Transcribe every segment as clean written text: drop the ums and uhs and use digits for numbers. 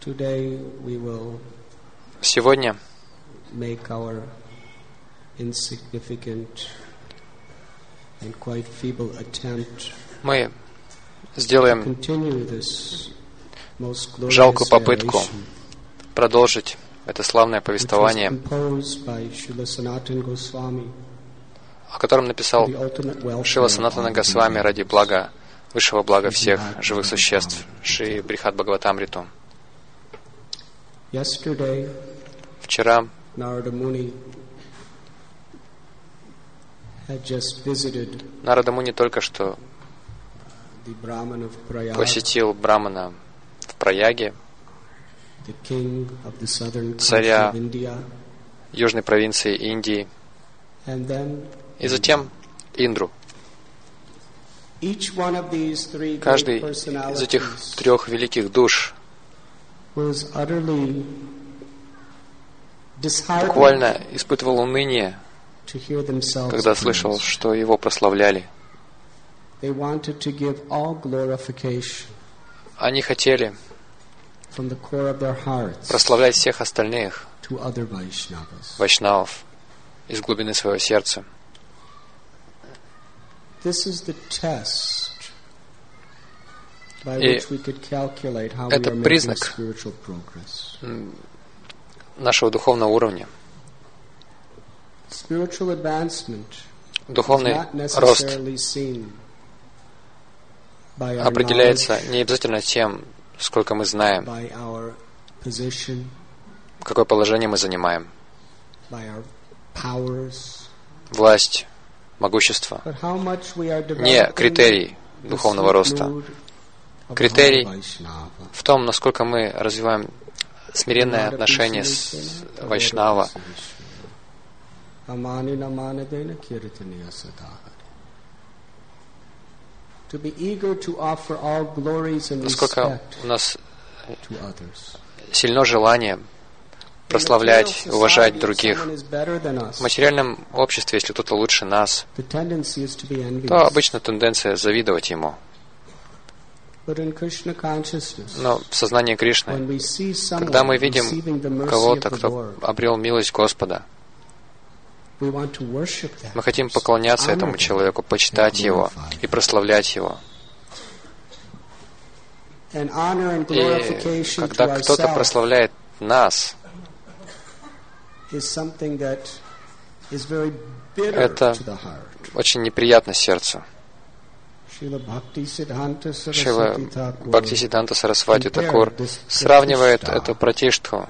Сегодня мы сделаем жалкую попытку продолжить это славное повествование, о котором написал Шрила Санатана Госвами ради блага, высшего блага всех живых существ, Шри Брихад Бхагаватамриту. Вчера Нарада Муни только что посетил Брамана в Праяге, царя южной провинции Индии, и затем Индру. Каждый из этих трех великих душ буквально испытывал уныние, когда слышал, что его прославляли. Они хотели прославлять всех остальных вайшнавов из глубины своего сердца. И это признак нашего духовного уровня. Духовный рост определяется не обязательно тем, сколько мы знаем, какое положение мы занимаем, власть, могущество. Не критерий духовного роста. Критерий в том, насколько мы развиваем смиренное отношение с вайшнава. Насколько у нас сильно желание прославлять, уважать других. В материальном обществе, если кто-то лучше нас, то обычно тенденция завидовать ему. Но в сознании Кришны, когда мы видим кого-то, кто обрел милость Господа, мы хотим поклоняться этому человеку, почитать его и прославлять его. И когда кто-то прославляет нас, это очень неприятно сердцу. Шрила Бхактисиддханта Сарасвати Такур сравнивает эту пратиштху,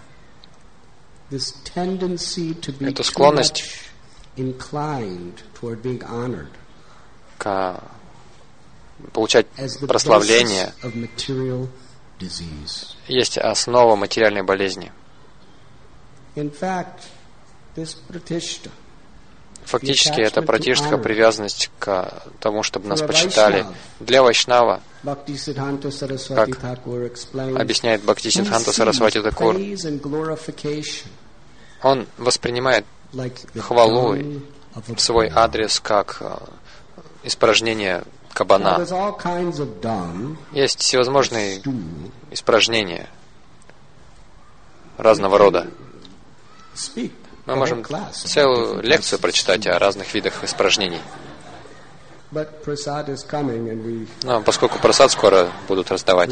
эту склонность к получать прославление, есть основа материальной болезни. Фактически, это пратиштха, привязанность к тому, чтобы нас почитали. Для вайшнава, как объясняет Бхактисиддханта Сарасвати Такур, он воспринимает хвалу в свой адрес как испражнение кабана. Есть всевозможные испражнения разного рода. Мы можем целую лекцию прочитать о разных видах испражнений. Но поскольку прасад скоро будут раздавать,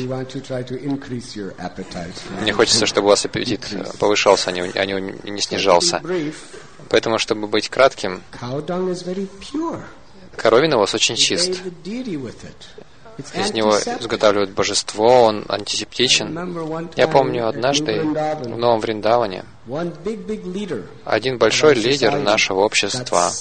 мне хочется, чтобы у вас аппетит повышался, а не снижался. Поэтому, чтобы быть кратким, коровий навоз очень чист. Из него изготавливают божество, он антисептичен. Я помню, однажды в Новом Вриндаване один большой лидер нашего общества,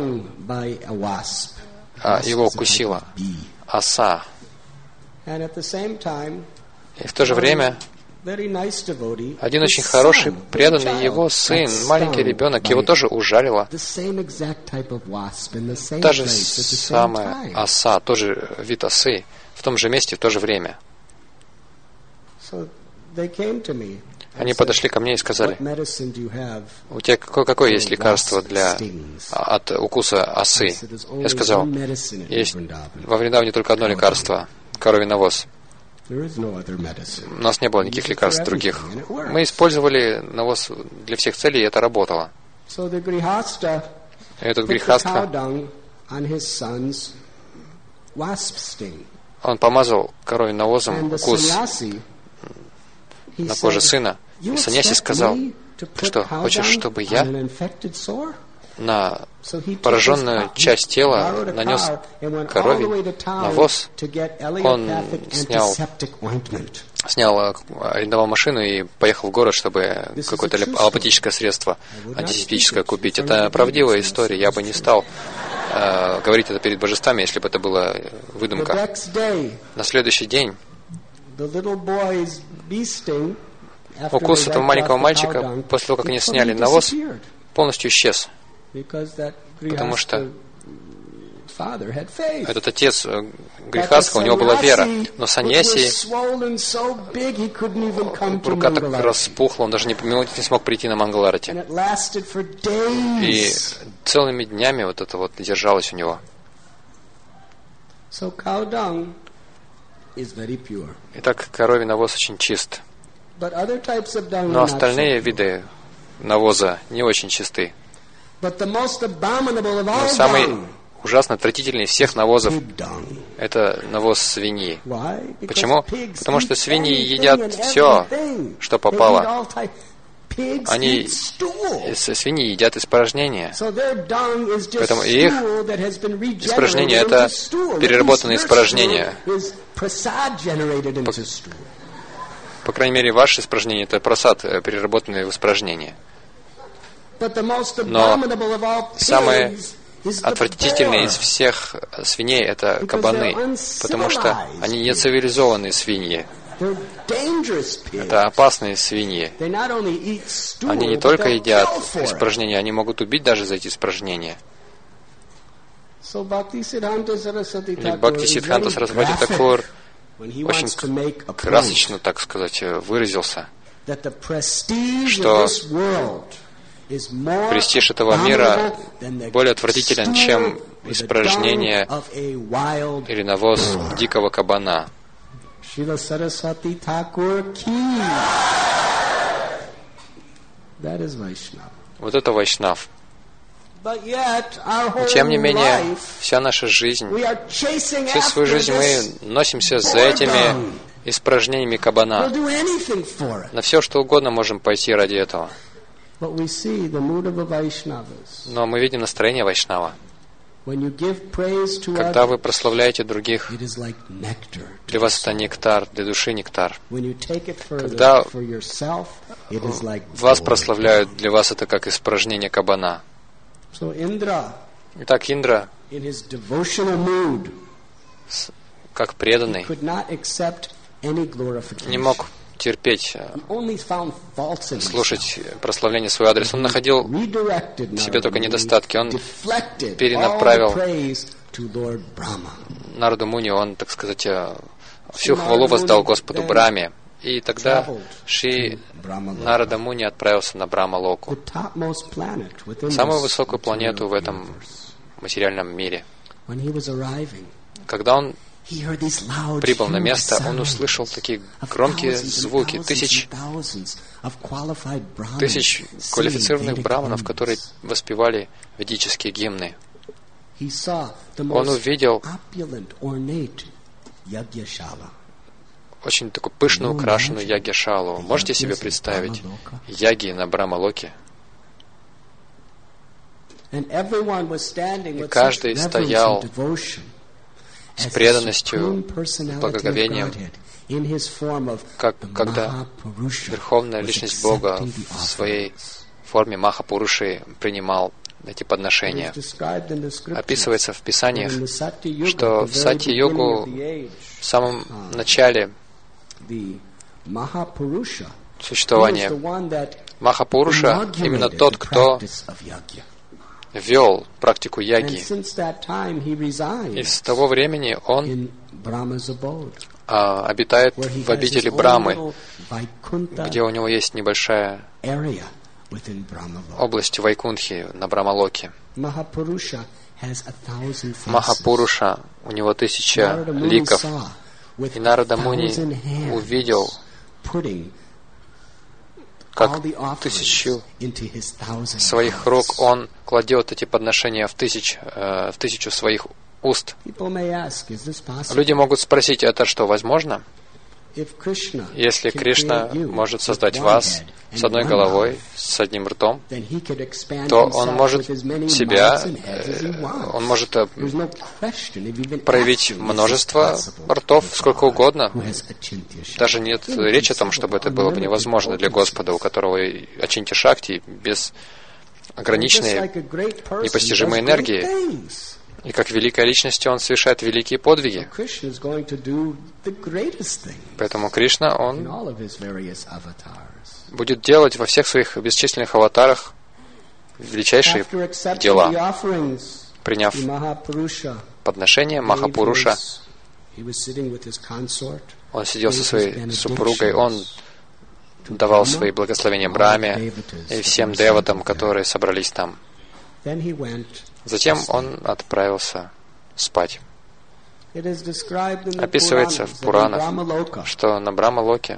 его укусила оса. И в то же время один очень хороший, преданный его сын, маленький ребенок, его тоже ужалила. Та же самая оса, тоже вид осы, в том же месте, в то же время. Они подошли ко мне и сказали: у тебя какое есть лекарство от укуса осы? Я сказал: есть во Вриндаване только одно лекарство — коровий навоз. У нас не было никаких лекарств других. Мы использовали навоз для всех целей, и это работало. И этот грихастха, он помазал коровьим навозом укус на коже сына. И саньяси сказал: «Ты что, хочешь, чтобы я на пораженную часть тела нанес коровий навоз?» Он арендовал машину и поехал в город, чтобы какое-то аллопатическое средство антисептическое купить. Это правдивая история. Я бы не стал говорить это перед божествами, если бы это была выдумка. На следующий день укус этого маленького мальчика, после того, как они сняли навоз, полностью исчез. Потому что этот отец грехастха, у него была вера. Но саньяси, рука так распухла, он даже не смог прийти на Мангаларати. И целыми днями вот это вот держалось у него. Итак, коровий навоз очень чист. Но остальные виды навоза не очень чисты. Но самый ужасно отвратительный из всех навозов — это навоз свиньи. Почему? Потому что свиньи едят все, что попало. Свиньи едят испражнения. Поэтому их испражнения — это переработанные испражнения. По крайней мере, ваши испражнения — это прасад, переработанные в испражнения. Но самые отвратительные из всех свиней — это кабаны, потому что они не цивилизованные свиньи. Это опасные свиньи. Они не только едят испражнения, они могут убить даже за эти испражнения. И Бхактисиддханта Сарасвати Такур очень красочно, так сказать, выразился, что престиж этого мира более отвратителен, чем испражнение или навоз дикого кабана. Вот это вайшнав. Тем не менее, вся наша жизнь, всю свою жизнь мы носимся за этими испражнениями кабана. На все, что угодно можем пойти ради этого. Но мы видим настроение вайшнава. Когда вы прославляете других, для вас это нектар, для души нектар. Когда вас прославляют, для вас это как испражнение кабана. Итак, Индра, как преданный, не мог терпеть, слушать прославление в свой адрес. Он находил в себе только недостатки. Он перенаправил Нарду Муни, он, так сказать, всю хвалу воздал Господу Брахме. И тогда Шри Нарада Муни отправился на Брахма-локу, самую высокую планету в этом материальном мире. Когда он прибыл на место, он услышал такие громкие звуки, тысяч квалифицированных браманов, которые воспевали ведические гимны. Он увидел очень такую пышно украшенную ягья-шалу. Можете себе представить яги на Брахма-локе? И каждый стоял с преданностью, благоговением, как когда Верховная Личность Бога в своей форме Махапуруши принимал эти подношения. Описывается в Писаниях, что в Сати-йогу в самом начале существования Махапуруша именно тот, кто вел практику яги. И с того времени он обитает в обители Брамы, где у него есть небольшая область Вайкунтхи на Брахма-локе. Махапуруша, у него 1000 ликов. И Нарада Муни увидел, как 1000 своих рук он кладет эти подношения в 1000 своих уст. Люди могут спросить, это что, возможно? Если Кришна может создать вас с одной головой, с одним ртом, то Он может себя, Он может проявить множество ртов, сколько угодно. Даже нет речи о том, чтобы это было бы невозможно для Господа, у которого ачинтя шакти, без ограниченной, непостижимой энергии. И как великая личность Он совершает великие подвиги. Поэтому Кришна, Он будет делать во всех своих бесчисленных аватарах величайшие дела. Приняв подношение Махапуруша, он сидел со своей супругой, он давал свои благословения Брахме и всем деватам, которые собрались там. Затем он отправился спать. Описывается в Пуранах, что на Брахма-локе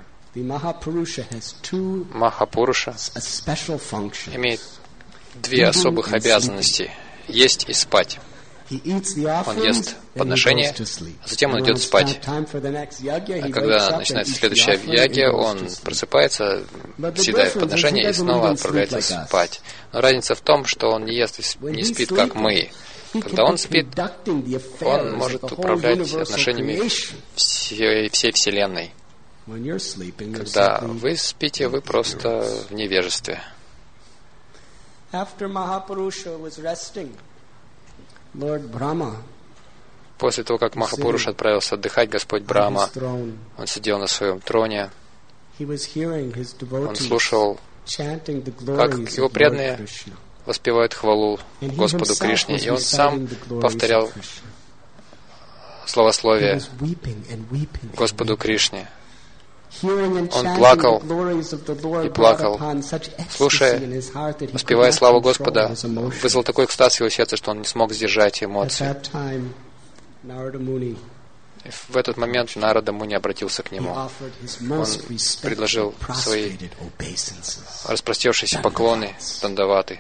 Махапуруша имеет 2 особых обязанности — есть и спать. Он ест подношение, а затем он идет спать. А когда начинается следующая ягья, он просыпается, съедает подношение и снова отправляется спать. Но разница в том, что он не ест и не спит, как мы. Когда он спит, он может управлять отношениями всей Вселенной. Когда вы спите, вы просто в невежестве. После того, как Махапуруш отправился отдыхать, Господь Брахма, он сидел на своем троне, он слушал, как его преданные воспевают хвалу Господу Кришне, и он сам повторял славословие Господу Кришне. Он плакал и плакал, слушая, воспевая славу Господа, вызвал такой экстаз в его сердце, что он не смог сдержать эмоции. И в этот момент Нарада Муни обратился к нему. Он предложил свои распростершиеся поклоны Дандаваты.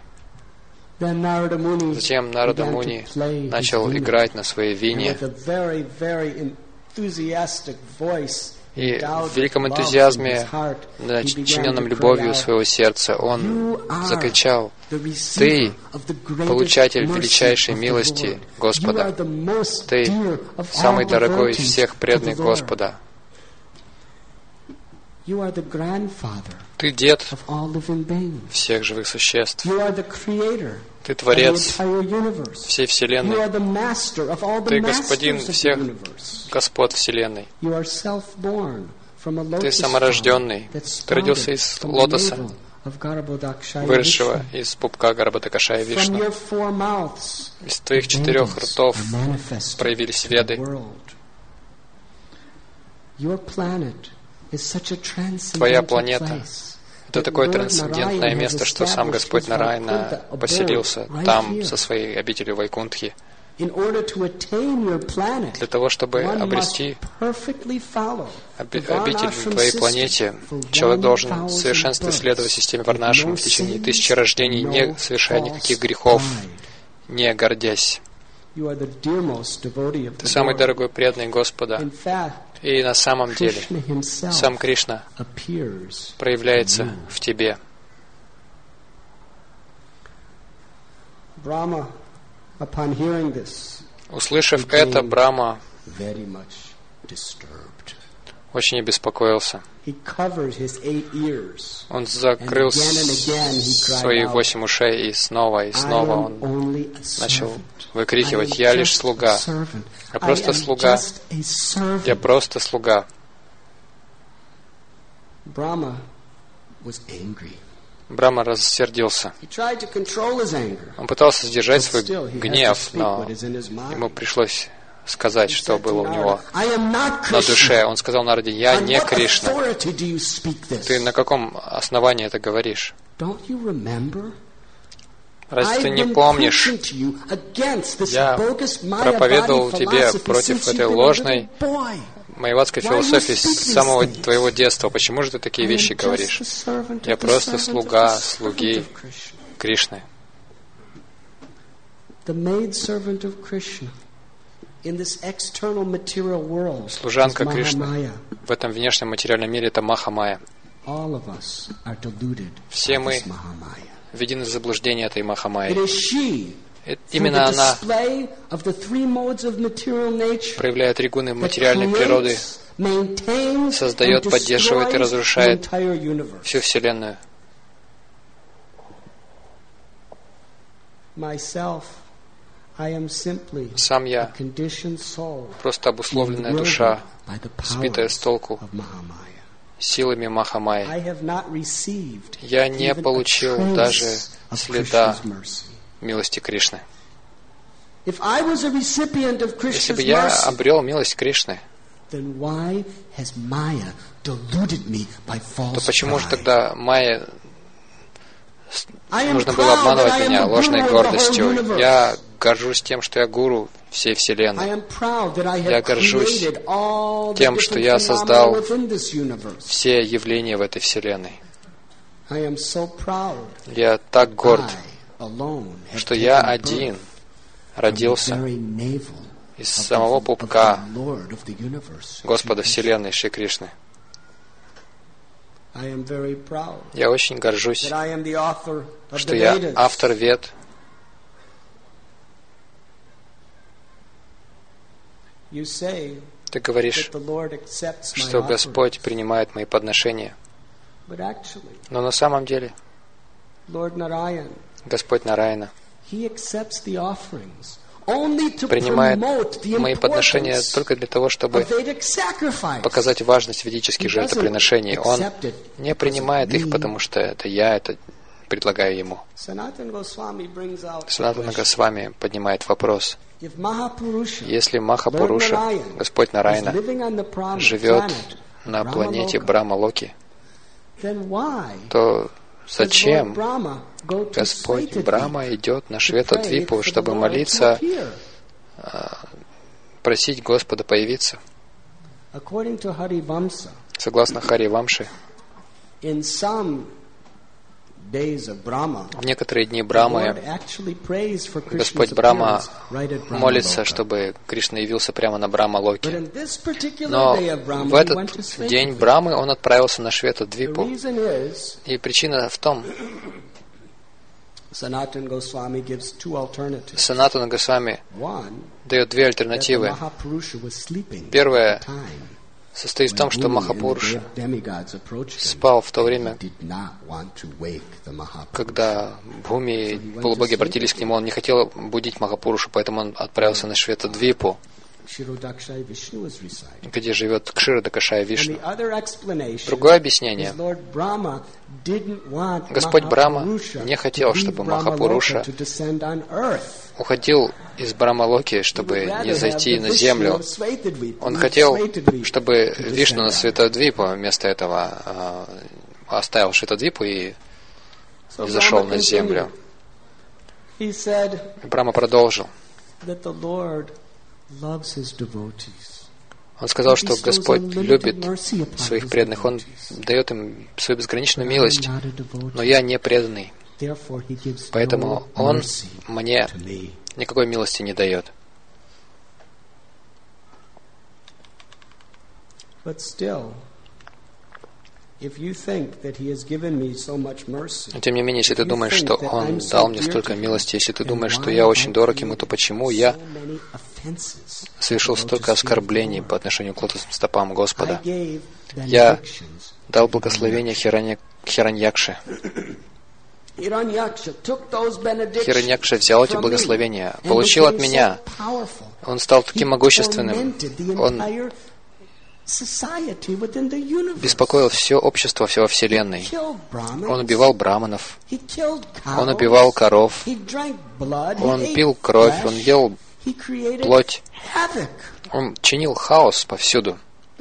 Затем Нарада Муни начал играть на своей вине, и в великом энтузиазме, начиненном любовью своего сердца, он закричал: «Ты — получатель величайшей милости Господа! Ты — самый дорогой из всех преданных Господа! Ты дед всех живых существ! Ты Творец всей Вселенной. Ты Господин всех Господ Вселенной. Ты саморожденный. Ты родился из лотоса, выросшего из пупка Гарбхадакашая Вишну. Из твоих 4 ртов проявились Веды. Твоя планета — это такое трансцендентное место, что сам Господь Нараяна поселился там со своей обителью Вайкунтхи. Для того, чтобы обрести обитель на твоей планете, человек должен в совершенстве следовать системе Варнашрама в течение 1000 рождений, не совершая никаких грехов, не гордясь. Ты самый дорогой преданный Господа. И на самом деле сам Кришна проявляется в тебе. Услышав это, Брахма очень обеспокоился. Он закрыл свои 8 ушей, и снова он начал выкрикивать: «Я лишь слуга, я просто слуга, я просто слуга». Брахма рассердился. Он пытался сдержать свой гнев, но ему пришлось сказать, что было у него на душе. Он сказал Нараде: «Я не Кришна». Ты на каком основании это говоришь? Разве ты не помнишь? Я проповедовал тебе против этой ложной майявадской философии с самого твоего детства. Почему же ты такие вещи говоришь? Я просто слуга, слуги Кришны. Служанка Кришны в этом внешнем материальном мире — это Маха-майя. Все мы введены в заблуждение этой Маха-майи. Именно она, проявляя три гуны материальной природы, создает, поддерживает и разрушает всю Вселенную. Сам я просто обусловленная душа, сбитая с толку силами Маха-майи. Я не получил даже следа милости Кришны. Если бы я обрел милость Кришны, то почему же тогда Майя нужно было обманывать меня ложной гордостью? Я горжусь тем, что я гуру всей Вселенной. Я горжусь тем, что я создал все явления в этой Вселенной. Я так горд, что я один родился из самого пупка Господа Вселенной Шри Кришны. Я очень горжусь, что я автор Вед. Ты говоришь, что Господь принимает мои подношения. Но на самом деле Господь Нараяна принимает мои подношения только для того, чтобы показать важность ведических жертвоприношений. Он не принимает их, потому что это я это предлагаю Ему. Санатана Госвами поднимает вопрос. Если Махапуруша, Господь Нараяна, живет на планете Брахма-локи, то зачем Господь Брахма идет на Швета-двипу, чтобы молиться, просить Господа появиться? Согласно Хари-вамше, в некоторые дни Брахмы Господь Брахма молится, чтобы Кришна явился прямо на Брахма-локе. Но в этот день Брахмы он отправился на Швета-двипу. И причина в том, Санатана Госвами дает две альтернативы. Первая состоит в том, что Махапуруша спал в то время, когда Бхуми, полубоги обратились к нему, он не хотел будить Махапурушу, поэтому он отправился на Швета-двипу, где живет Кшира-дакашая Вишну. Другое объяснение. Господь Брахма не хотел, чтобы Махапуруша уходил из Брахма-локи, чтобы не зайти на землю. Он хотел, чтобы Вишну на Швета-двипу вместо этого оставил Швета-двипу и зашел на землю. Брахма продолжил. Он сказал, что Господь любит своих преданных, Он дает им свою безграничную милость, но я не преданный, поэтому Он мне никакой милости не дает. Тем не менее, если ты думаешь, что Он дал мне столько милости, если ты думаешь, что я очень дорог Ему, то почему я совершил столько оскорблений по отношению к лотосным стопам Господа? Я дал благословение Хираньякше. Хираньякша взял эти благословения, получил от меня. Он стал таким могущественным. Он беспокоил все общество, всего Вселенной. Он убивал браманов, он убивал коров, он пил кровь, он ел плоть, он чинил хаос повсюду.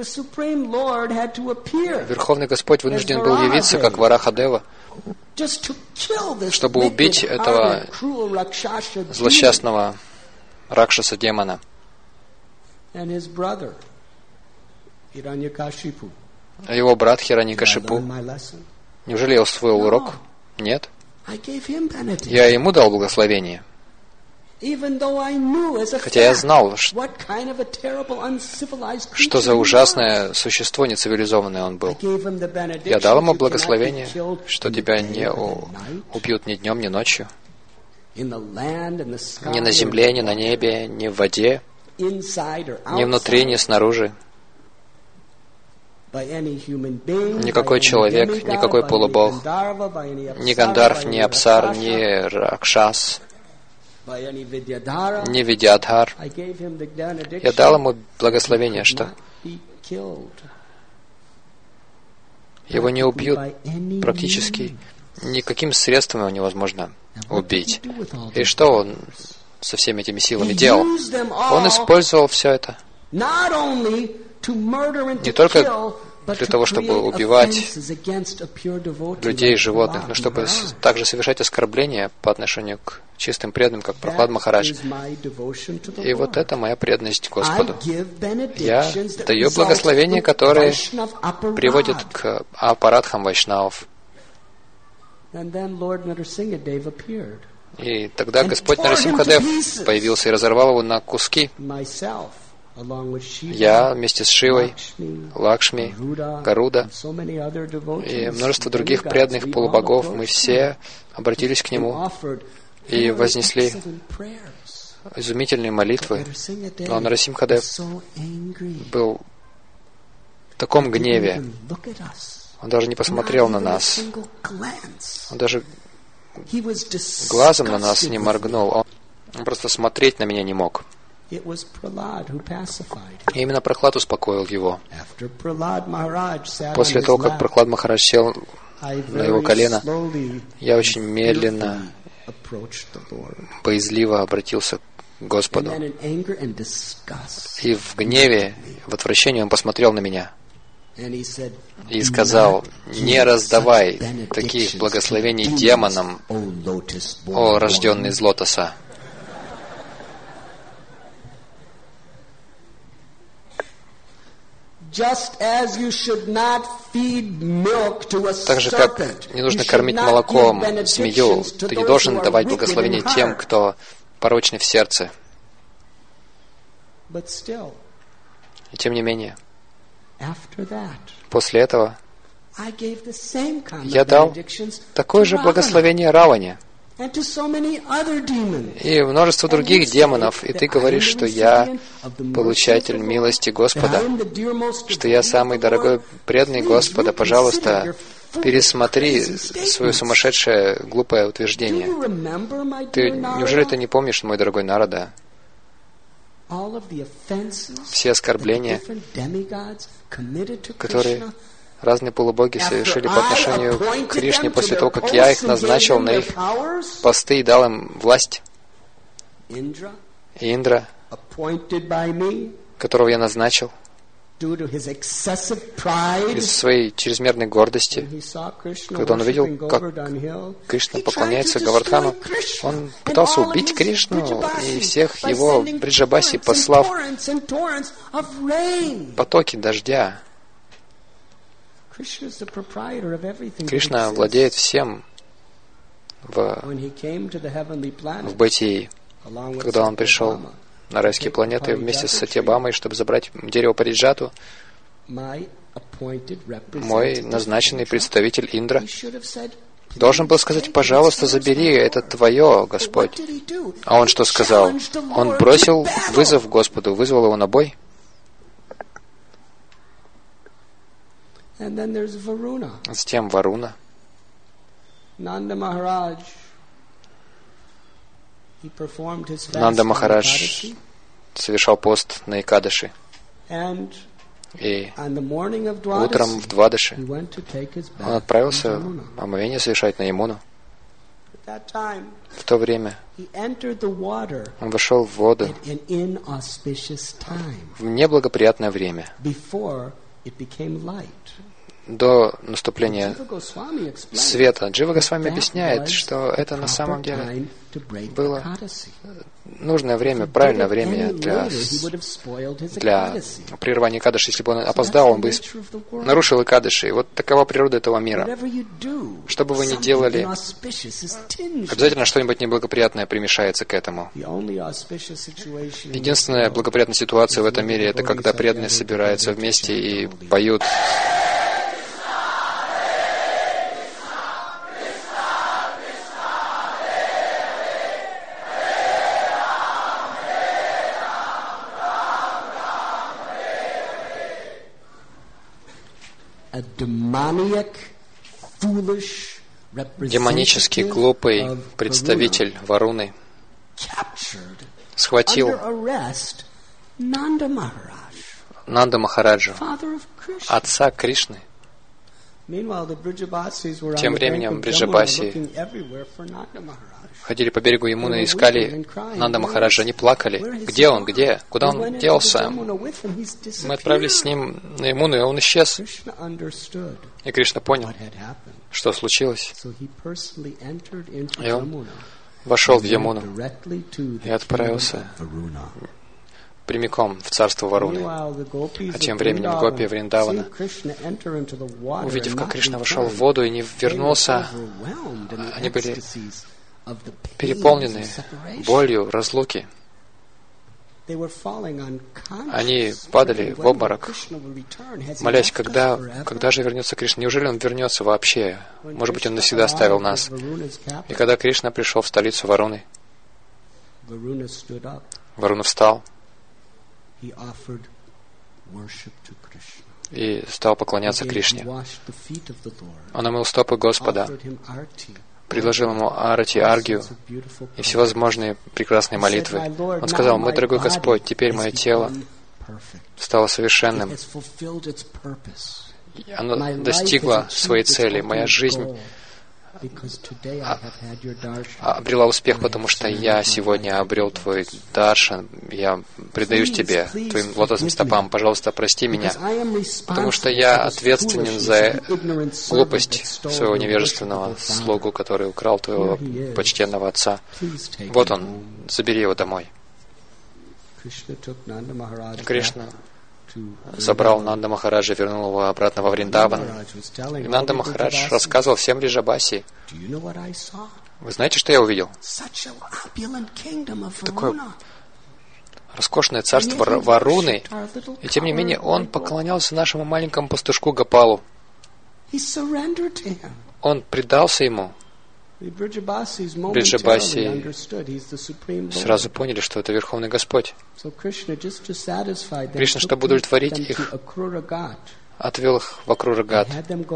Верховный Господь вынужден был явиться, как Варахадева, чтобы убить этого злосчастного Ракшаса-демона. А его брат Хираньякашипу, неужели я усвоил урок? Нет. Я ему дал благословение. Хотя я знал, что за ужасное существо нецивилизованное он был. Я дал ему благословение, что тебя не убьют ни днем, ни ночью. Ни на земле, ни на небе, ни в воде, ни внутри, ни снаружи. Никакой человек, никакой полубог, ни Гандарв, ни Апсар, ни Ракшас, ни Видьядхар. Я дал ему благословение, что его не убьют практически никаким средством, его невозможно убить. И что он со всеми этими силами делал? Он использовал все это не только для того, чтобы убивать людей и животных, но чтобы также совершать оскорбления по отношению к чистым преданным, как Прохлад Махарадж. И вот это моя преданность Господу. Я даю благословения, которые приводят к апарадхам вайшнавов. И тогда Господь Нарасимхадев появился и разорвал его на куски. Я вместе с Шивой, Лакшми, Гаруда и множество других преданных полубогов, мы все обратились к Нему и вознесли изумительные молитвы. Но Нарасимхадев был в таком гневе. Он даже не посмотрел на нас. Он даже глазом на нас не моргнул. Он просто смотреть на меня не мог. И именно Прохлад успокоил его. После того, как Прохлад Махарадж сел на его колено, я очень медленно, боязливо обратился к Господу. И в гневе, в отвращении он посмотрел на меня и сказал: «Не раздавай таких благословений демонам, о рожденный из лотоса». Так же, как не нужно кормить молоком змею, ты не должен давать благословение тем, кто порочный в сердце. И тем не менее, после этого я дал такое же благословение Раване и множество других демонов, и ты говоришь, что я получатель милости Господа, что я самый дорогой преданный Господа. Пожалуйста, пересмотри свое сумасшедшее, глупое утверждение. Неужели ты не помнишь, мой дорогой Нарада, все оскорбления, которые разные полубоги совершили по отношению к Кришне после того, как я их назначил на их посты и дал им власть? Индра, которого я назначил, из своей чрезмерной гордости, когда он увидел, как Кришна поклоняется Гавардхану, он пытался убить Кришну и всех его бриджабаси, послав потоки дождя. Кришна владеет всем в бытии. Когда он пришел на райские планеты вместе с Сатьябамой, чтобы забрать дерево Париджату, мой назначенный представитель Индра должен был сказать: «Пожалуйста, забери, это твое, Господь». А он что сказал? Он бросил вызов Господу, вызвал его на бой. Затем Варуна. Нанда Махарадж совершал пост на Экадаши. И утром в Двадаши он отправился омовение совершать на Ямуну. В то время он вошел в воду в неблагоприятное время, до наступления света. Джива Госвами объясняет, что это на самом деле было нужное время, правильное время для прерывания Экадаши. Если бы он опоздал, он бы нарушил Экадаши. И вот такова природа этого мира. Что бы вы ни делали, обязательно что-нибудь неблагоприятное примешается к этому. Единственная благоприятная ситуация в этом мире — это когда преданные собираются вместе и поют демонически глупый представитель Варуны схватил Нанда Махараджу, отца Кришны. Тем временем бриджабаси ходили по берегу Ямуны и искали Нанда Махараджа. Они плакали. Где он? Где? Куда он делся? Мы отправились с ним на Ямуну, и он исчез. И Кришна понял, что случилось. И он вошел в Ямуну и отправился прямиком в царство Варуны. А тем временем гопи Вриндавана, увидев, как Кришна вошел в воду и не вернулся, они были переполнены болью разлуки. Они падали в обморок, молясь, когда же вернется Кришна. Неужели он вернется вообще? Может быть, он навсегда оставил нас. И когда Кришна пришел в столицу Варуны, Варуна встал и стал поклоняться Кришне. Он омыл стопы Господа, предложил ему арати, аргию и всевозможные прекрасные молитвы. Он сказал: «Мой дорогой Господь, теперь мое тело стало совершенным. Оно достигло своей цели. Моя жизнь обрела успех, потому что я сегодня обрел Твой даршан. Я предаюсь Тебе, Твоим лотосным стопам. Пожалуйста, прости меня, потому что я ответственен за глупость своего невежественного слугу, который украл Твоего почтенного отца. Вот он, забери его домой». Кришна забрал Нанда Махараджа, вернул его обратно во Вриндаван. И Нанда Махарадж рассказывал всем Бриджабаси: «Вы знаете, что я увидел? Такое роскошное царство Варуны, и тем не менее он поклонялся нашему маленькому пастушку Гопалу. Он предался ему». Бриджабаси сразу поняли, что это Верховный Господь. Кришна, чтобы удовлетворить их, отвел их в Акрурагат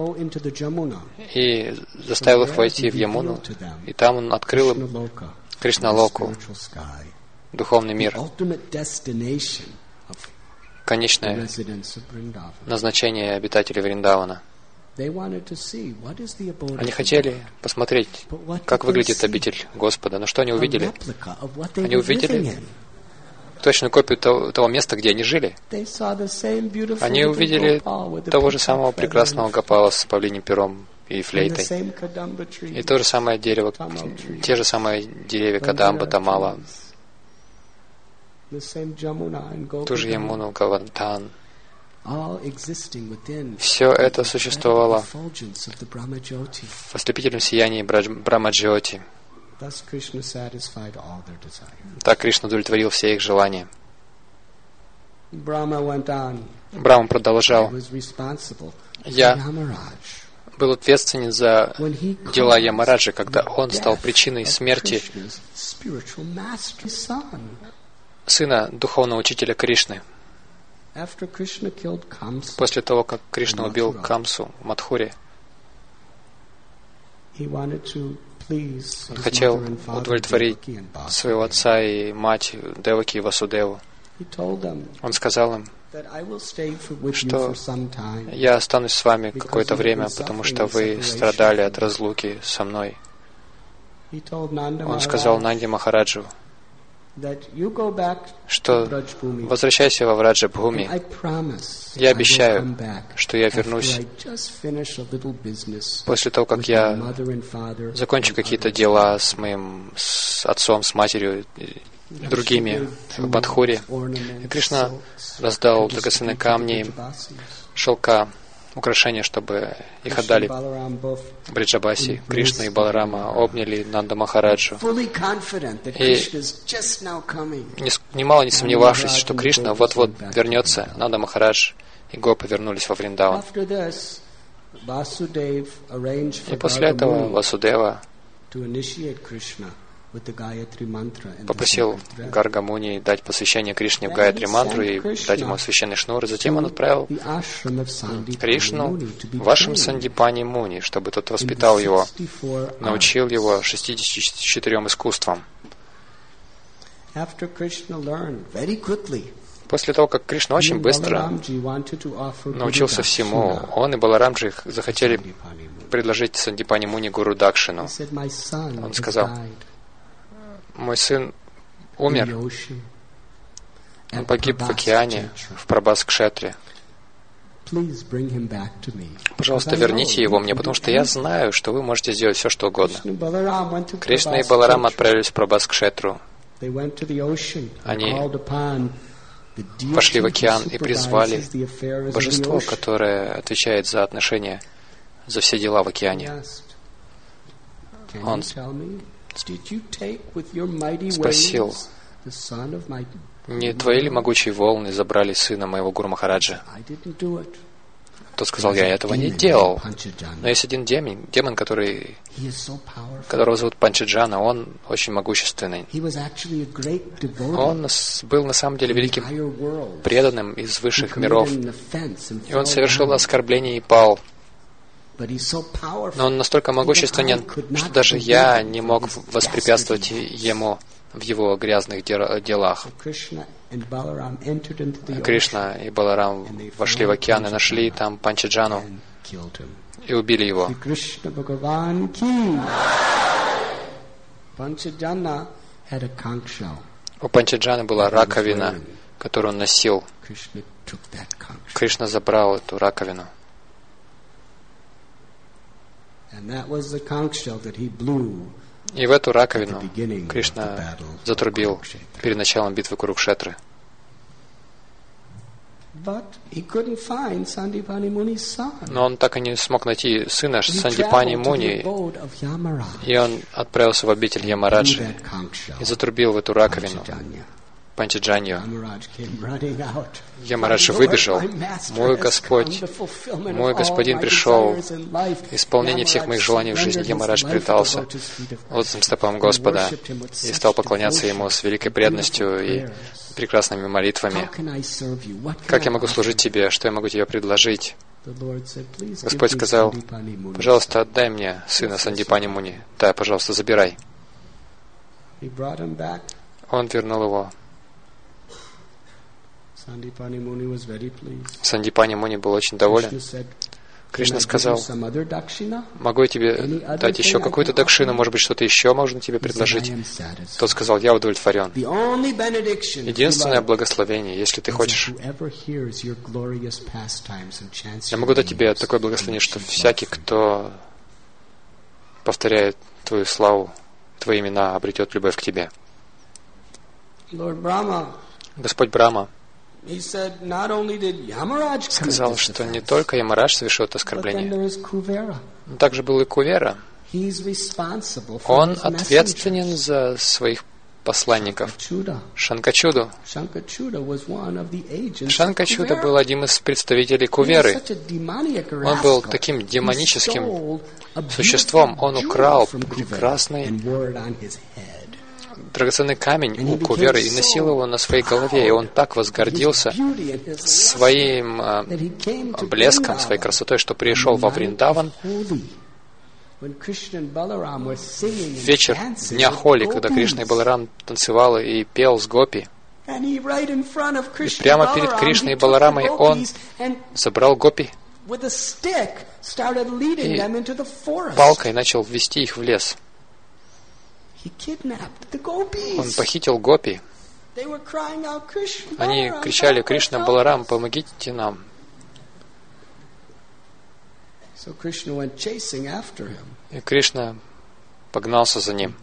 и заставил их войти в Ямуну, и там он открыл им Кришна-локу, духовный мир, конечное назначение обитателей Вриндавана. Они хотели посмотреть, как выглядит обитель Господа. Но что они увидели? Они увидели точную копию того места, где они жили. Они увидели того же самого прекрасного Гопала с павлиним пером и флейтой. И то же самое дерево, те же самые деревья Кадамба, Тамала, ту же Ямуну, Гавантан. Все это существовало в ослепительном сиянии Брамаджоти. Так Кришна удовлетворил все их желания. Брахма продолжал: «Я был ответственен за дела Ямараджи, когда он стал причиной смерти сына духовного учителя Кришны. После того, как Кришна убил Камсу в Мадхуре, он хотел удовлетворить своего отца и мать Деваки и Васудеву. Он сказал им, что я останусь с вами какое-то время, потому что вы страдали от разлуки со мной. Он сказал Нанде Махараджу: что возвращайся во Враджа-бхуми. Я обещаю, что я вернусь после того, как я закончу какие-то дела с моим отцом, с матерью, другими в Мадхуре. И Кришна раздал драгоценные камни, шелка, украшения, чтобы их отдали Бриджабаси. Кришна и Баларама обняли Нанда Махараджу. И немало не сомневавшись, что Кришна вот-вот вернется, Нанда Махарадж и Гопи вернулись во Вриндаван. И после этого Васудева попросил Гарга Муни дать посвящение Кришне в Гаятри мантру и дать ему священный шнур. И затем он отправил Кришну в ашрам Сандипани Муни, чтобы тот воспитал его, научил его 64 искусствам. После того, как Кришна очень быстро научился всему, он и Баларамджи захотели предложить Сандипани Муни Гуру Дакшину. Он сказал: мой сын умер, он погиб в океане, в Прабхас-кшетре. Пожалуйста, верните его мне, потому что я знаю, что вы можете сделать все, что угодно. Кришна и Баларам отправились в Прабхас-кшетру. Они пошли в океан и призвали божество, которое отвечает за отношения, за все дела в океане. Он спросил: не твои ли могучие волны забрали сына моего Гуру Махараджа? Тот сказал: я этого не делал. Но есть один демон, которого зовут Панчаджана, он очень могущественный. Он был на самом деле великим преданным из высших миров. И он совершил оскорбление и пал. Но он настолько могущественен, что даже я не мог воспрепятствовать ему в его грязных делах. Кришна и Баларам вошли в океан и нашли там Панчаджану и убили его. У Панчаджаны была раковина, которую он носил. Кришна забрал эту раковину. И в эту раковину Кришна затрубил перед началом битвы Курукшетры. Но он так и не смог найти сына Сандипани Муни, и он отправился в обитель Ямараджи и затрубил в эту раковину Панчаджанью. Ямараджа выбежал. Мой господин пришел. Исполнение всех моих желаний в жизни. Ямарадж предался лотосным стопам Господа и стал поклоняться Ему с великой преданностью и прекрасными молитвами. Как я могу служить Тебе? Что я могу Тебе предложить? Господь сказал: пожалуйста, отдай мне сына Сандипани Муни. Да, пожалуйста, забирай. Он вернул его. Сандипани Муни был очень доволен. Кришна сказал: могу я тебе дать еще какую-то дакшину, может быть, что-то еще можно тебе предложить? Тот сказал: я удовлетворен. Единственное благословение, если ты хочешь, я могу дать тебе такое благословение, что всякий, кто повторяет твою славу, твои имена, обретет любовь к тебе. Господь Брахма сказал, что не только Ямарадж совершил это оскорбление, но также был и Кувера. Он ответственен за своих посланников. Шанкачуда. Шанкачуда был одним из представителей Куверы. Он был таким демоническим существом. Он украл прекрасный драгоценный камень у Куверы и носил его на своей голове, и он так возгордился своим блеском, своей красотой, что пришел во Вриндаван вечер дня Холи, когда Кришна и Баларам танцевал и пел с Гопи. И прямо перед Кришной и Баларамой он забрал Гопи и палкой начал ввести их в лес. Он похитил гопи. Они кричали: «Кришна, Баларам, помогите нам!» И Кришна погнался за ним.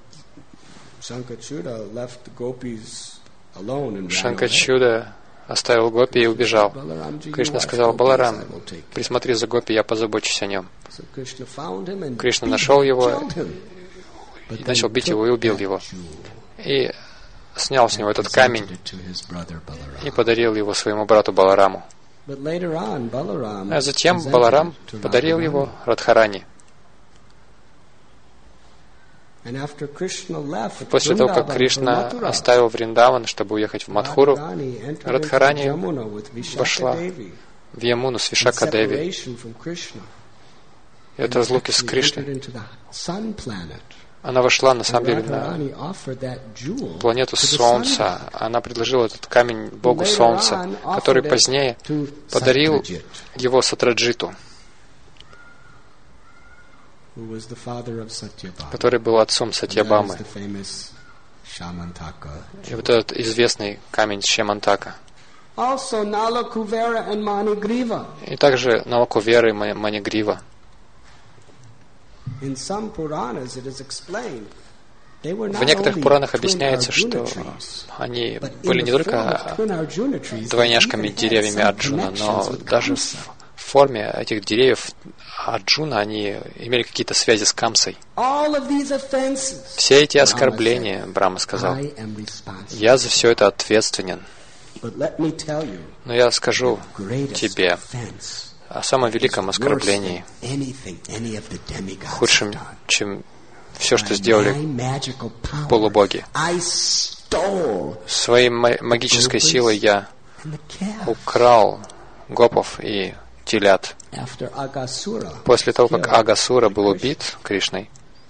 Шанкачуда оставил гопи и убежал. Кришна сказал: «Баларам, присмотри за гопи, я позабочусь о нем». Кришна нашел его, и начал бить его и убил его. И снял с него этот камень и подарил его своему брату Балараму. А затем Баларам подарил его Радхарани. После того, как Кришна оставил Вриндаван, чтобы уехать в Мадхуру, Радхарани вошла в Ямуну с Вишака-деви. И от разлуки с Кришной она вошла, на самом деле, на планету Солнца. Она предложила этот камень Богу Солнца, который позднее подарил его Сатраджиту, который был отцом Сатьябамы. И вот этот известный камень Шьямантака. И также Налакувера и Манигрива. В некоторых Пуранах объясняется, что они были не только двойняшками деревьями Арджуна, но даже в форме этих деревьев Арджуна они имели какие-то связи с Камсой. Все эти оскорбления, Брахма сказал, я за все это ответственен. Но я скажу тебе о самом великом оскорблении, худшем, чем все, что сделали полубоги. Своей магической силой я украл гопов и телят. После того, как Агасура был убит Кришной,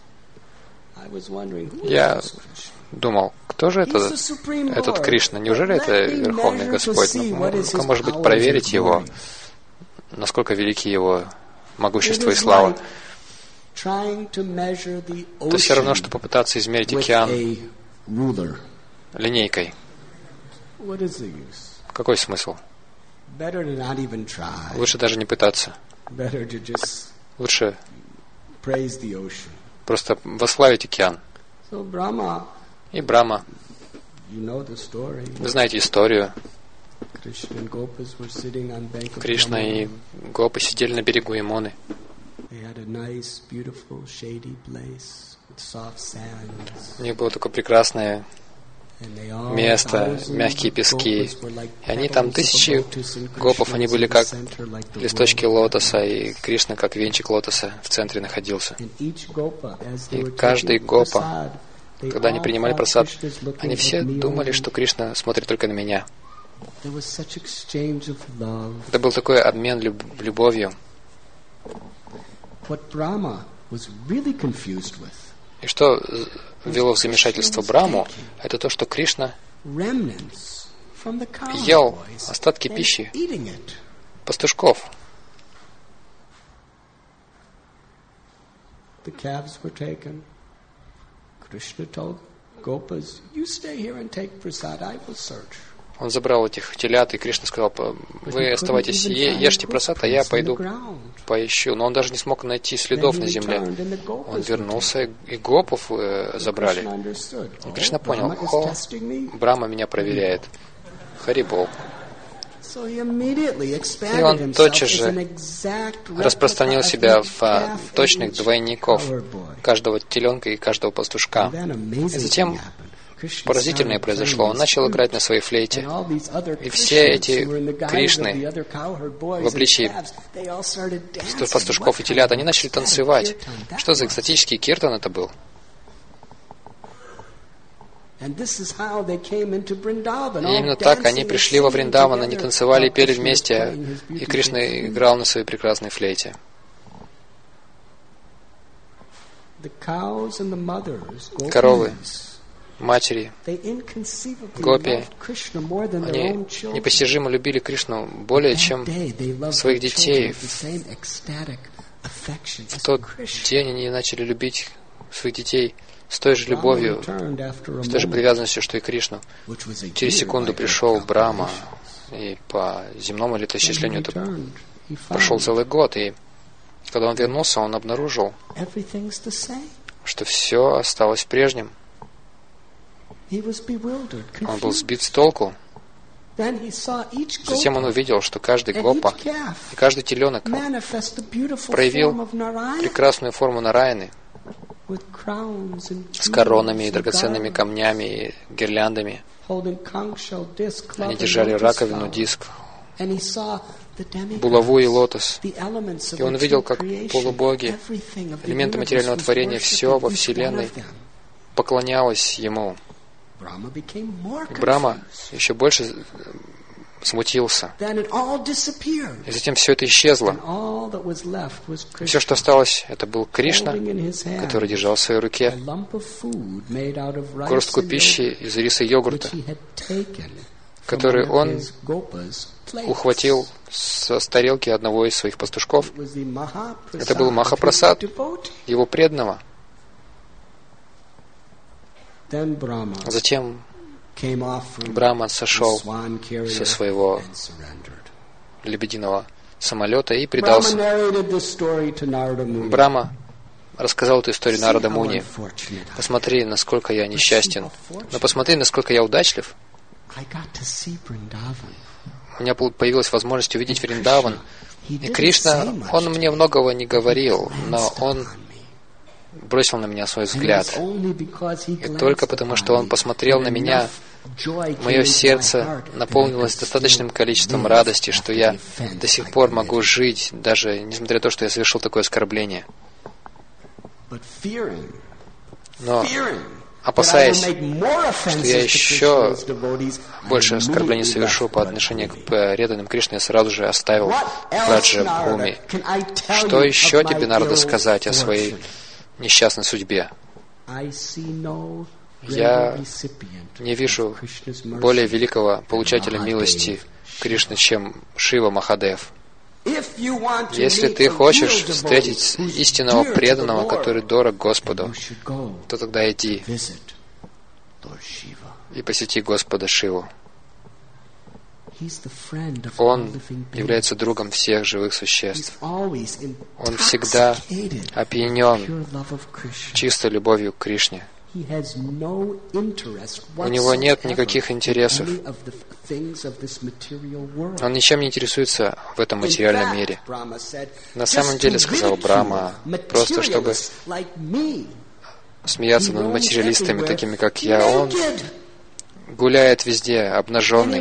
я думал, кто же этот Кришна? Неужели это Верховный Господь? Ну-ка, может быть, проверить его, насколько велики его могущество и слава. Это все равно, что попытаться измерить океан линейкой. Какой смысл? Лучше даже не пытаться. Лучше просто восславить океан. И Брахма. Вы знаете историю. Кришна и гопы сидели на берегу Ямуны. У них было такое прекрасное место, мягкие пески. И они там, тысячи гопов, они были как листочки лотоса, и Кришна как венчик лотоса в центре находился. И каждый гопа, когда они принимали прасад, они все думали, что Кришна смотрит только на меня. Это был такой обмен любовью. И что ввело в замешательство Брахму, это то, что Кришна ел остатки пищи пастушков. Он забрал этих телят, и Кришна сказал: вы оставайтесь, ешьте прасад, а я пойду поищу. Но он даже не смог найти следов на земле. Он вернулся, и гопов забрали. И Кришна понял: Брахма меня проверяет. Харибол. И он тотчас же распространил себя в точных двойников каждого теленка и каждого пастушка. И затем поразительное произошло. Он начал играть на своей флейте. И все эти Кришны в обличии пастушков и телят, они начали танцевать. Что за экзотический киртан это был? И именно так они пришли во Вриндаван, они танцевали и пели вместе, и Кришна играл на своей прекрасной флейте. Коровы, матери, гопи, они непостижимо любили Кришну более, чем своих детей. В тот день они начали любить своих детей с той же любовью, с той же привязанностью, что и Кришну. Через секунду пришел Брахма, и по земному летоисчислению это прошел целый год, и когда он вернулся, он обнаружил, что все осталось прежним. Он был сбит с толку. Затем он увидел, что каждый гопа и каждый теленок проявил прекрасную форму Нараяны с коронами и драгоценными камнями и гирляндами. Они держали раковину, диск, булаву и лотос. И он увидел, как полубоги, элементы материального творения, все во Вселенной поклонялось ему. Брахма еще больше смутился. И затем все это исчезло. И все, что осталось, это был Кришна, который держал в своей руке горстку пищи из риса и йогурта, который он ухватил с тарелки одного из своих пастушков. Это был Махапрасад, его преданного. Затем Брахма сошел со своего лебединого самолета и предался. Брахма рассказал эту историю Нарада Муни. Посмотри, насколько я несчастен. Но посмотри, насколько я удачлив. У меня появилась возможность увидеть Вриндаван. И Кришна, он мне многого не говорил, но он бросил на меня свой взгляд. И только потому, что он посмотрел на меня, мое сердце наполнилось достаточным количеством радости, что я до сих пор могу жить, даже несмотря на то, что я совершил такое оскорбление. Но, опасаясь, что я еще больше оскорблений совершу по отношению к преданным Кришне, я сразу же оставил Браджа-бхуми. Что еще тебе надо сказать о своей несчастной судьбе? Я не вижу более великого получателя милости Кришны, чем Шива Махадев. Если ты хочешь встретить истинного преданного, который дорог Господу, то тогда иди и посети Господа Шиву. Он является другом всех живых существ. Он всегда опьянен чистой любовью к Кришне. У него нет никаких интересов. Он ничем не интересуется в этом материальном мире. На самом деле, сказал Брахма, просто чтобы смеяться над материалистами, такими как я, он гуляет везде, обнаженный.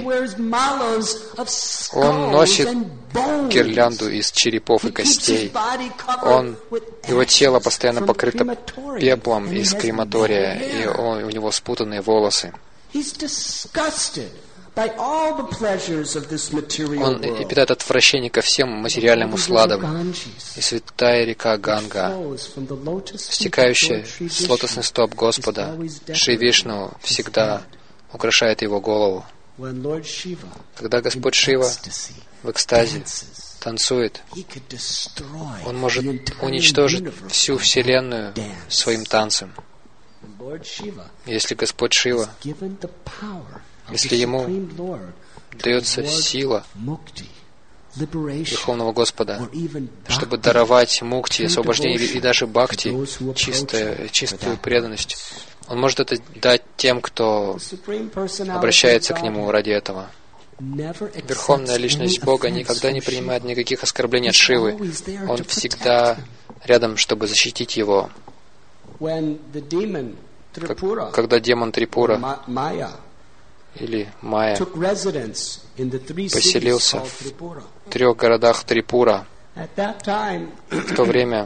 Он носит гирлянду из черепов и костей. Его тело постоянно покрыто пеплом из крематория, и у него спутанные волосы. Он питает отвращение ко всем материальным усладам. И святая река Ганга, стекающая с лотосных стоп Господа, Шри Вишну, всегда украшает его голову. Когда Господь Шива в экстазе танцует, он может уничтожить всю Вселенную своим танцем. Если Господь Шива, если ему дается сила Верховного Господа, чтобы даровать мукти, освобождение и даже бхакти, чистую преданность, он может это дать тем, кто обращается к Нему ради этого. Верховная Личность Бога никогда не принимает никаких оскорблений от Шивы. Он всегда рядом, чтобы защитить его. Когда демон Трипура или Майя поселился в 3 городах Трипура, в то время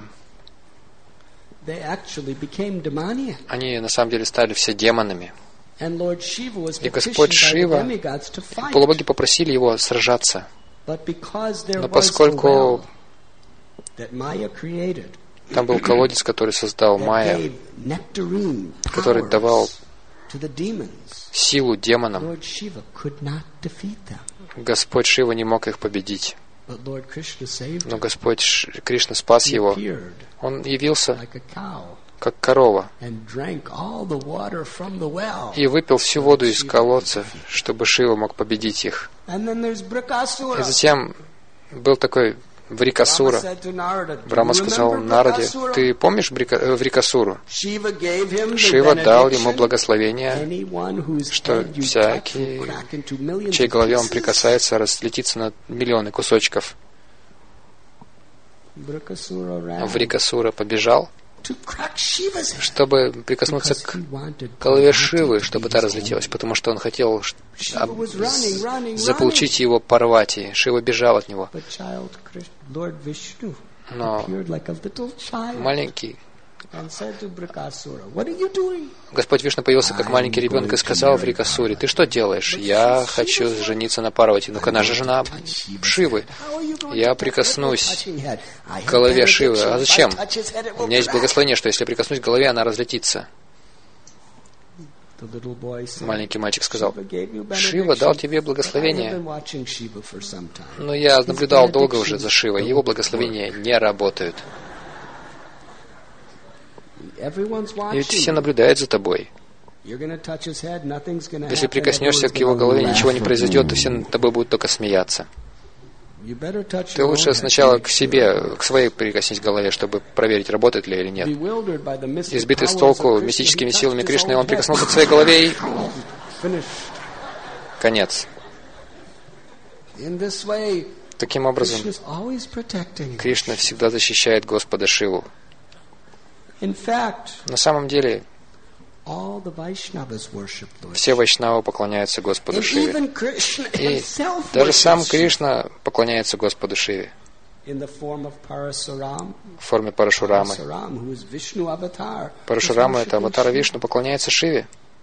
они на самом деле стали все демонами. И Господь Шива, полубоги попросили его сражаться. Но поскольку там был колодец, который создал Майя, который давал силу демонам, Господь Шива не мог их победить. Но Господь Кришна спас его. Он явился как корова, и выпил всю воду из колодца, чтобы Шива мог победить их. И затем был такой Врикасура. Брахма сказал Нараде: ты помнишь Врикасуру? Шива дал ему благословение, что всякий, в чьей голове он прикасается, разлетится на миллионы кусочков. Врикасура побежал, чтобы прикоснуться к голове Шивы, чтобы та разлетелась, потому что он хотел заполучить его Парвати. Шива бежал от него. Но маленький Господь Вишну появился как маленький ребенок и сказал Врикасуре: ты что делаешь? Я хочу жениться на Парвати. Ну-ка, она же жена Шивы. Я прикоснусь к голове Шивы. А зачем? У меня есть благословение, что если я прикоснусь к голове, она разлетится. Маленький мальчик сказал: Шива дал тебе благословение. Но я наблюдал долго уже за Шивой. Его благословения не работают. И ведь все наблюдают за тобой. Если прикоснешься к его голове, ничего не произойдет, и все над тобой будут только смеяться. Ты лучше сначала к себе, к своей прикоснись к голове, чтобы проверить, работает ли или нет. Избитый с толку мистическими силами Кришны, он прикоснулся к своей голове и... конец. Таким образом, Кришна всегда защищает Господа Шиву. На самом деле, все вайшнавы поклоняются Господу Шиве. И даже сам Кришна поклоняется Господу Шиве в форме Парашурамы. Парашурама — это аватар Вишну, поклоняется Шиве.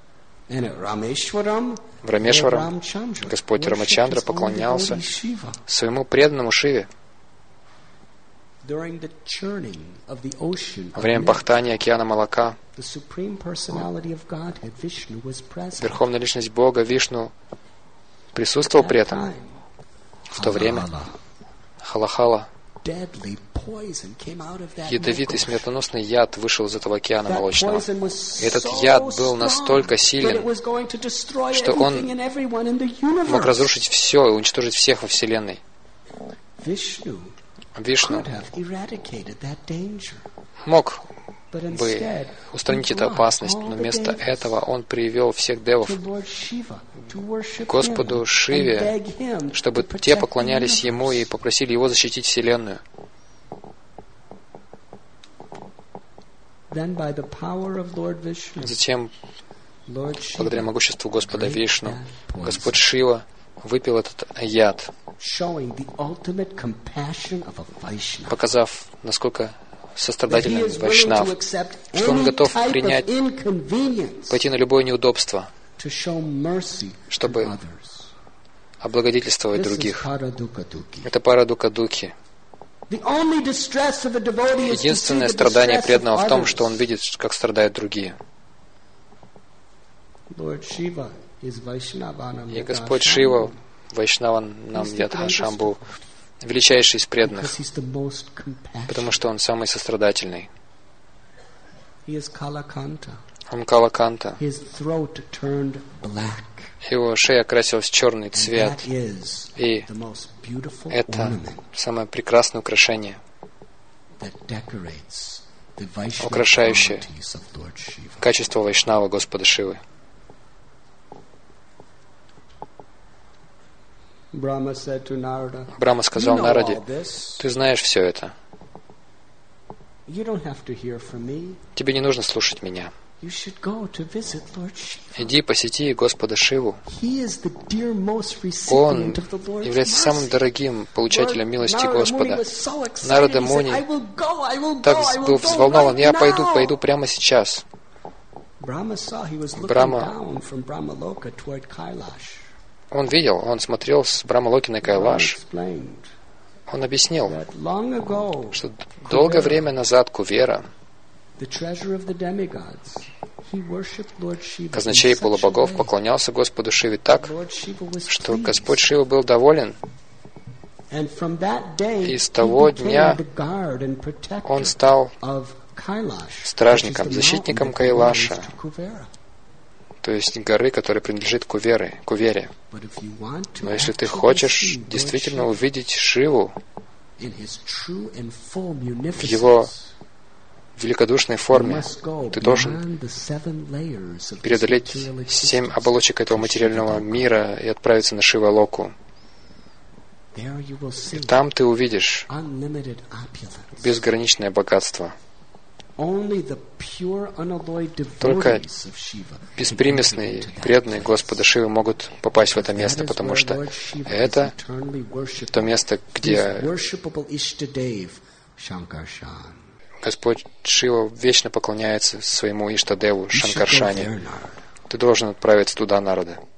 В Рамешварам Господь Рамачандра поклонялся своему преданному Шиве. Во время пахтания океана молока Верховная Личность Бога Вишну присутствовал при этом. В то время Халахала, ядовитый смертоносный яд, вышел из этого океана молочного. И этот яд был настолько силен, что он мог разрушить все и уничтожить всех во Вселенной. Вишну мог бы устранить эту опасность, но вместо этого он привел всех девов к Господу Шиве, чтобы те поклонялись Ему и попросили Его защитить Вселенную. Затем, благодаря могуществу Господа Вишну, Господь Шива выпил этот яд, показав, насколько сострадателен вайшнав, что он готов принять, пойти на любое неудобство, чтобы облагодетельствовать других. Это Парадука-духи. Единственное страдание преданного в том, что он видит, как страдают другие. И Господь Шива, Вайшнаванам Ядхашамбу, величайший из преданных, потому что он самый сострадательный. Он Калаканта. Его шея окрасилась в черный цвет, и это самое прекрасное украшение, украшающее качество Вайшнава Господа Шивы. Брахма сказал Нараде: ты знаешь все это. Тебе не нужно слушать меня. Иди посети Господа Шиву. Он является самым дорогим получателем милости Господа. Нарада Муни так был взволнован: я пойду прямо сейчас. Брахма, он видел, он смотрел с Брахмалоки на Кайлаш. Он объяснил, что долгое время назад Кувера, казначей полубогов, поклонялся Господу Шиве так, что Господь Шива был доволен. И с того дня он стал стражником, защитником Кайлаша, то есть горы, которая принадлежит Кувере. Но если ты хочешь действительно увидеть Шиву в его великодушной форме, ты должен преодолеть 7 оболочек этого материального мира и отправиться на Шива-локу. И там ты увидишь безграничное богатство. Только беспримесные, преданные Господа Шивы могут попасть в это место, потому что это то место, где Господь Шива вечно поклоняется своему Иштадеву Шанкаршане. Ты должен отправиться туда, Нарада.